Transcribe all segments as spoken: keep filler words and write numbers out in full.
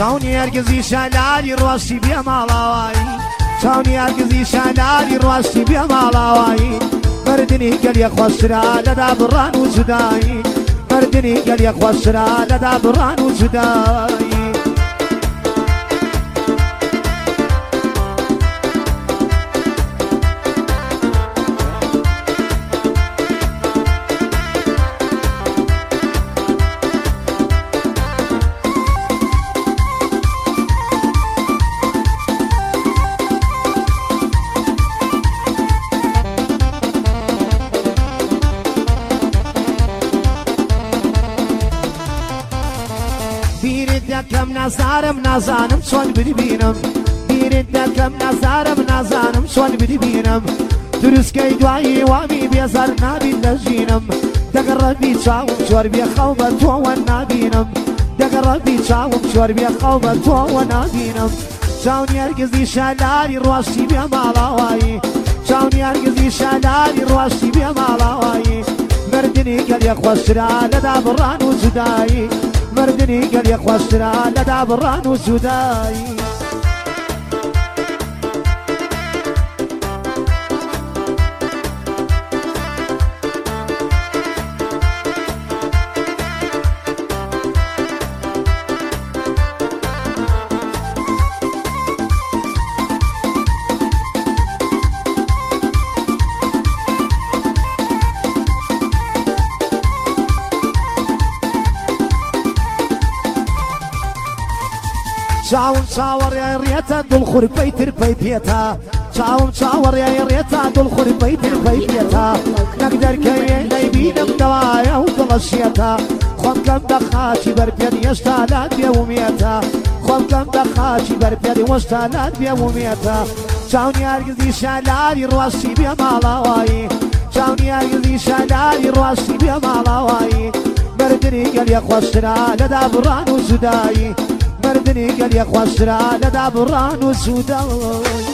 چاونی هەرگیزی شەلاری ڕۆشتی بێ ماڵاوایی چاونی هەرگیزی شەلاری ڕۆشتی بێ ماڵاوایی مردنی گەلیە خۆشترا لەدا بڕان و جودایی مردنی گەلیە خۆشترا لەدا بڕان و جودایی دەکەم نازارم نازانم چۆن ببینم بیرت دەکەم نازارم نازانم چۆن ببینم دروستکەی دوایی وامی بێزار نابین لە ژینم دەگەڕەبی چاوم چۆر بێ خەو بە تۆوە نابینم دەگەڕەبی چاوم چۆر بێ خەو بە تۆوە نابینم چاونی هەرگیزی شەلاری ڕۆشتی بێ ماڵاوایی چاونی هەرگیزی شەلاری ڕۆشتی بێ ماڵاوایی مردنی گەلیە خۆشترا لەدا بڕان و جودایی مردنی گەلیە خۆشترا لەدا بڕان و جودایی چاوم چاوەڕیای ڕێتە دڵخورپەی ترپەی پێتا چاوم چاوەڕیای ڕێتە دڵخورپەی ترپەی پێتا نەک دەرکەوێ دەیبینم دەوایە و دڵەشێتە خۆم کەم بە خاچی بەرپێت هێشتا لات بێومێتە خۆم کەم بە خاچی بەرپێت هێشتا لات بێومێتە چاونی هەرگیزی شەلاری ڕۆشتی بێ ماڵاوایی چاونی هەرگیزی شەلاری ڕۆشتی بێ ماڵاوایی مردنی گەلیە خۆشترا لەدا بڕان و جودایی مردنی گەلیە خۆشترا لەدا بڕان و جودایی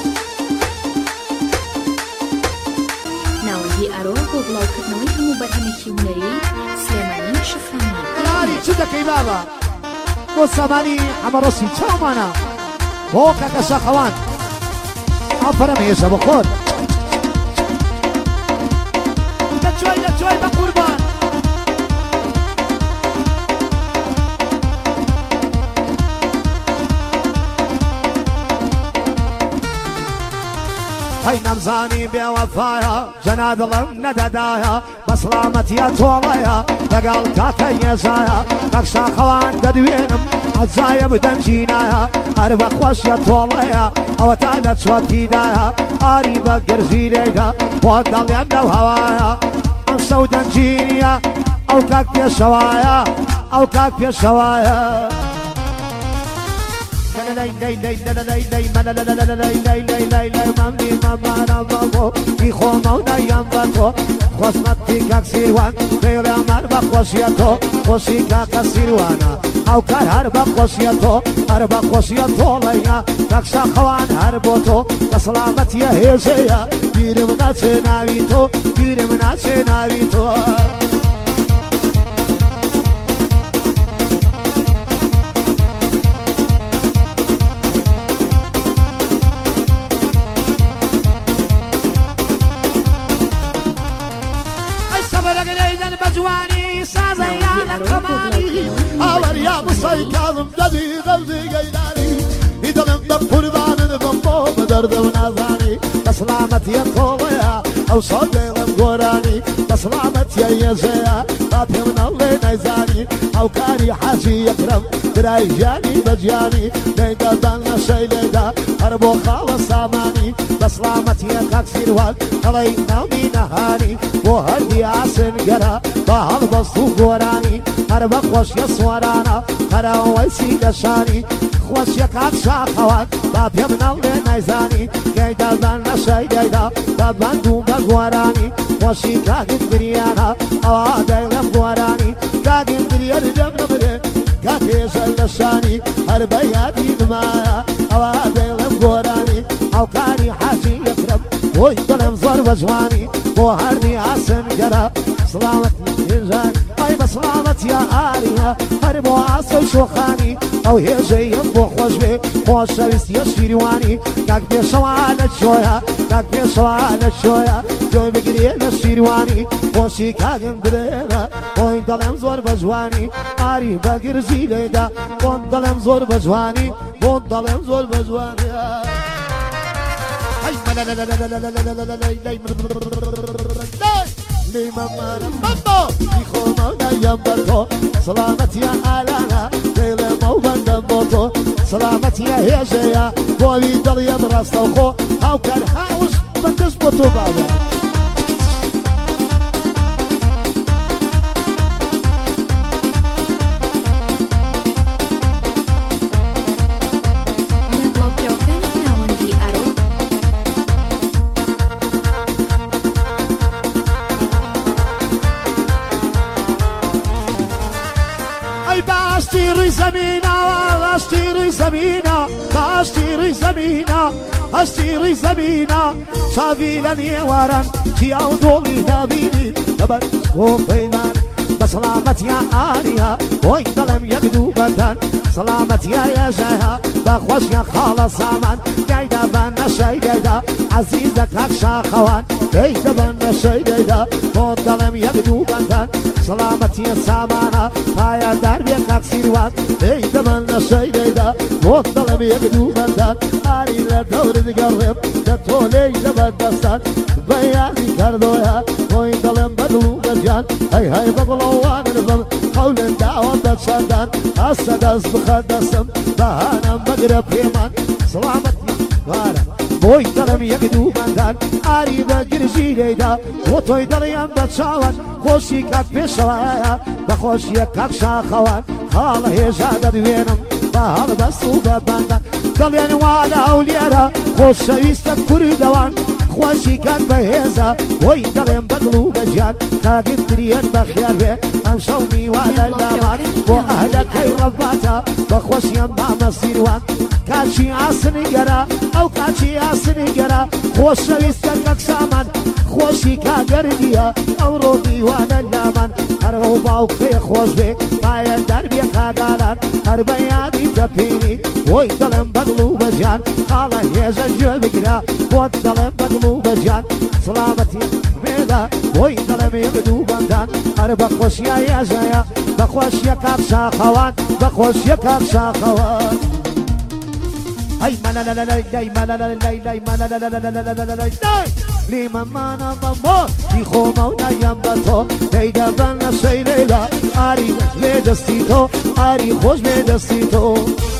ناوەندی ئەرۆ بۆ بڵاوکردنەوەی هەموو بەرهەمێکی هونەری سلێمانی شفرانی لاری چ دەکەی بابە بۆ سەمانی ئەمە ڕۆستی چاومانە بۆ کاکە شاخەوان ئافرەم هێشە بە خۆت دەچۆی دەچۆی بە قوربان هەی نەمزانی بێوەفایە جەنا دڵم نەدەدایە بە سڵامەتیە تۆڵەیە لەگەڵ کاکە یێزایە بەک شاخەوان دەدوێنم ئەجایە بدەنجینایە هەر بە خۆشیە تۆڵەیە ئەوە تا لە چۆتیدایە ئاری بە گرژیرێگە بۆ دەڵێن لەو هەوایە ئەم شەو دەنجینیە ئەو کاک پێشەوایە ئەو کاک پێشەوایە lay lay lay lay lay lay mana lay lay lay lay lay lay lay mamni mama rambo mi khoma udayam bato khosmat tikak sirwan bele amar ba khoshiato khoshika ka sirwana au kar har ba khoshiato har ba khoshiato laya taksha khawan har boto salamat ya hezeya birim na chenavito birim na chenavito جواني سازيانا كماني أول يا مصي كاظم جدي غلدي قيلاني إذا من دب قربان نبمو بدرد ونازاني بسلامت يا طويا أو صدي لمقوراني بسلامت يا يزيا بابي من الله نيزاني أو كاري حاجي يكرم دراي جاني بجاني ليدا دانا شي ليدا هربو خالص ساماني بسلامت يا تكسير وال علي نومي نهاني وهردي عسن قرا بحال بستو قوراني هربا خوش يسورانا هرا ويسي دشاني خوش يكاك شاخوان بابي من الله نيزاني كيدا دانا شي ليدا باباندو بقوراني خوشي كاكت بريانا اوادي لمقوراني كاكت بريان جمنا بلي كاكيش اللشاني هربا يادي بمايا اوادي لمقوراني او كاري حاجي يكرم وي ظلم زور وجواني بو هردي عسن قرا سلامت ينجان اي بسلامت يا آلية هربو عاصي شوخاني أو هيجي ينبو خوش بي خوش شويس يشيرواني كاك بيشوانة شويا كاك بيشوانة شويا جوي بقري لشيرواني خوشي كاقن بدينا وين دلم زور بجواني آري بقر زيليدا وين دلم زور بجواني وين دلم زور بجواني لا لا لا لا لا لا لا لا لا لا لي ماما ماما يخو مونا يمبرتو سلامت يا آلانا ليلة موبن بوتو سلامت يا هيجيا بولي دل يدرس توخو هاو كان هاوش بتزبطو بابا اشتري زمينة اشتري زمينة اشتري زمينة اشتري زمينة شافيلني ورن كياو دولي نبيني تبر وفيمان بسلامة يا آلية وين ظلم يقدو بدن سلامة يا يا جاها بخوش يا خالص زمان قايدة بنا شي قايدة عزيزك هكشا خوان قايدة بنا شي قايدة وين ظلم يقدو بدن سلامة يا سامانة هايا دربيك اكسيروان قايدة بنا شي قايدة وين ظلم يقدو بدن آلي لدور تقرب تطولي لبدستان بياني كردويا وين ظلم بدلو بجان هاي هاي بطلوان الظل قول الدعوة بتشدان السدس بخدسم بهانا مقرب هيمان سلامتي غارة بوي دلم يقدو مندان آري بقر جيليدا وطوي دليان بتشاوان خوشي كاك بشوايا بخوشي كاك شاخوان خاله هجادة دوينم بهال بسو ببندان دليان والا اوليارا خوش شويستك كوري دوان خوشي كان بهيزا وين دلم بدلو بجان كاقن تريان بخيار بي انشومي وعلى اللابان واهلك هاي رباتا بخوشي انبع مصيروان كاشي عاصني قرا او كاشي عاصني قرا خوش شويستك اكسامان خوشي كاقرديا او روبي وعلى اللابان هرغو باوكي خوش بي بايا دربي كاقالان هر بيادي تبيني وين دلم بدلو بجان خاله هيزا جو بقرا وين دلم بدلو بجان سلامتي ميدا وين دلم يقدو بندان هر بخوش يا يا جايا بخوش يا كابشا خوان بخوش يا كابشا خوان هاي مانا لا لا لا لا مانا لا لا لا مانا لا لا لا لا لا لا لا لي ماما نا ماما يخو مونا يمبتو تيدا بنا شي ليلا آري لدستيتو آري خوش بدستيتو